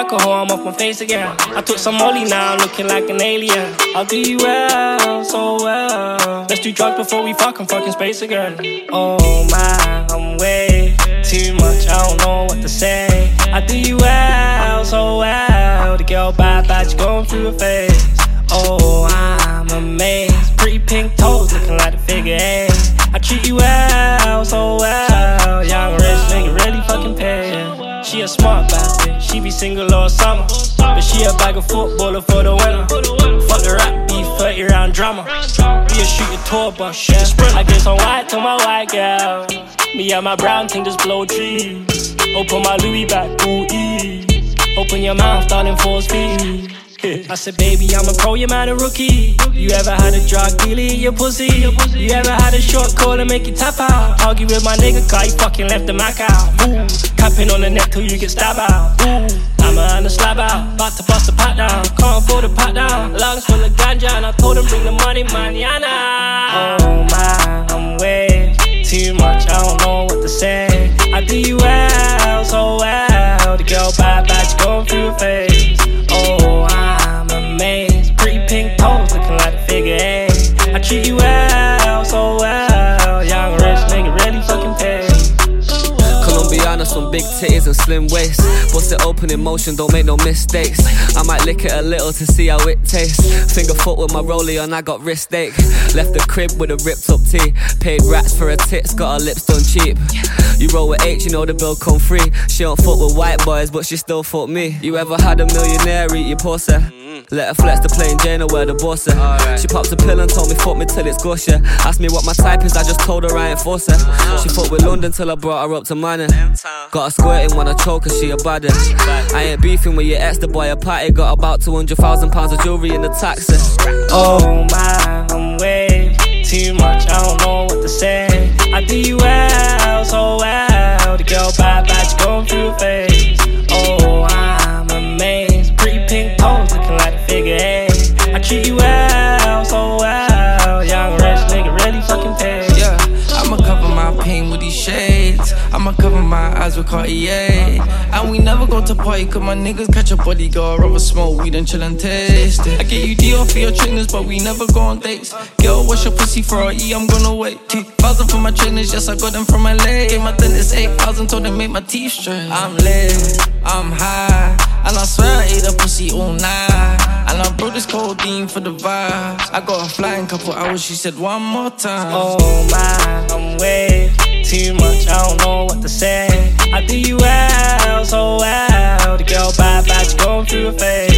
alcohol, I'm off my face again. I took some molly now, I'm looking like an alien. I'll do you well, so well. Let's do drugs before we fuck, I'm fucking space again. Oh my, I'm way too much, I don't know what to say. I do you well, so well. The girl bad, bad, she going through a phase. Oh, I'm amazed. Pretty pink toes, looking like a figure eight. I treat you well, so well. Young rich nigga, really fucking pay. She a smart bad bitch, she be single all summer, but she a bag of footballer for the winter. Fuck the rap beef, 30 round drama. Be a shooting tour bus, yeah. I get some white to my white girl. Me and my brown thing just blow trees. Open my Louis back, ooh ee. Open your mouth, darling, 4 speed. I said, baby, I'm a pro, you man a rookie. You ever had a drug dealer in your pussy? You ever had a short call and make you tap out? Argue with my nigga, cause he fucking left the Mac out. Ooh, capping on the neck till you get stabbed out. Ooh, I'm a slab out, about to bust a pat down. Can't afford a pat down, lungs full of ganja. And I told him bring the money, manana. Oh my, I'm way too much, I don't know what to say. I do you well, so well. The girl bad, bad, she going through a phase. Oh, I'm amazed. Pretty pink toes, looking like a figure eight. I treat you well, so well. Young rich nigga, really fucking pay. Colombiana, some big titties and slim waist. Bust it open in motion, don't make no mistakes. I might lick it a little to see how it tastes. Finger foot with my rollie on, I got wrist ache. Left the crib with a ripped up tee. Paid rats for her tits, got her lips done cheap. You roll with H, you know the bill come free. She don't fuck with white boys, but she still fuck me. You ever had a millionaire eat your pussy? Let her flex the plain Jane or wear the bossy. She popped a pill and told me fuck me till it's gusher. Asked me what my type is, I just told her I ain't fuss her. She fucked with London till I brought her up to Manor. Got her squirting when I choke her, she a baddie. I ain't beefing with your ex, the boy a party. Got about £200,000 of jewellery in the taxi. Oh my, I'm way too much, I don't know what to say. I do you well, so well. The girl bad, bad, she going through a phase. Oh, I'm amazed. Pretty pink toes, looking like a figure eight. I treat you well, so well. Young rich nigga, really fucking pay. Yeah, I'ma cover my pain with these shades. I'ma cover my eyes with Cartier. And we never go to party cause my niggas catch a bodyguard. Rather smoke weed and chill and taste it. I get you Dior for your trainers, but we never go on dates. Girl, what's your pussy for a E? I'm gonna wait 2,000 for my trainers, yes I got them from LA. Gave my dentist 8,000, told them make my teeth straight. I'm lit, I'm high, and I swear I ate a pussy all night. And I brought this codeine for the vibes. I got a flying couple hours, she said one more time. Oh my, I'm way too much, I don't know what to say. I do you well, so well. The girl bad, bad, she going through a phase.